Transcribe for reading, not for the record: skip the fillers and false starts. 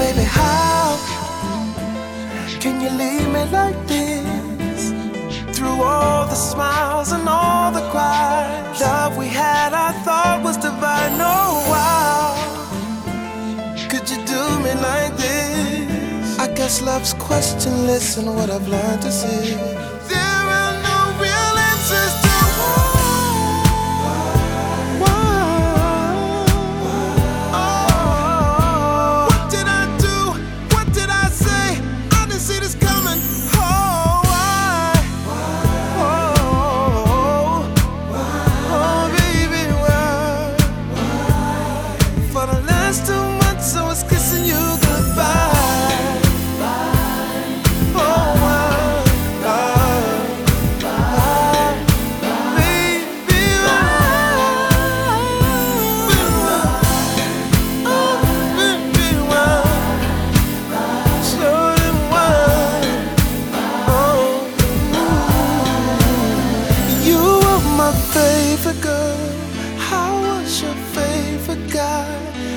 baby, how can you leave me like this? Through all the smiles and all the cries, love we had I thought was divine. Oh wow, could you do me like this? I guess love's questionless and what I've learned to see. There are no real answers to favorite girl. How was your favorite guy?